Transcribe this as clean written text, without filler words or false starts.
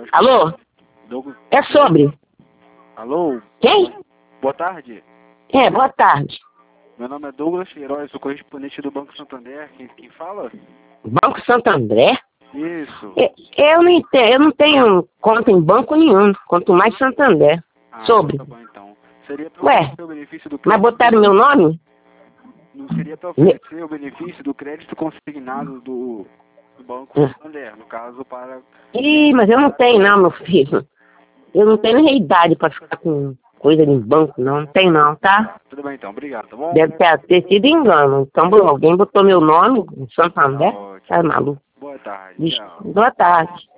Alô? Douglas. É sobre? Alô? Quem? Boa tarde. É, boa tarde. Meu nome é Douglas Queiroz, sou correspondente do Banco Santander. Quem fala? Banco Santo André? Isso. Eu não tenho conta em banco nenhum, quanto mais Santander. Sobre? Tá bom então. Seria para Ué, oferecer o benefício do mas crédito. botaram meu nome? Não seria para oferecer o benefício do crédito consignado do Banco Santander, no caso para. Ih, mas eu não tenho não, meu filho. Eu não tenho nem idade pra ficar com coisa de banco, não. Não tem não, tá? Tudo bem então, obrigado, tá bom? Deve ter sido engano. Então, alguém botou meu nome, Santander, Tá ótimo. tá maluco. Boa tarde, Vixe, tchau. boa tarde.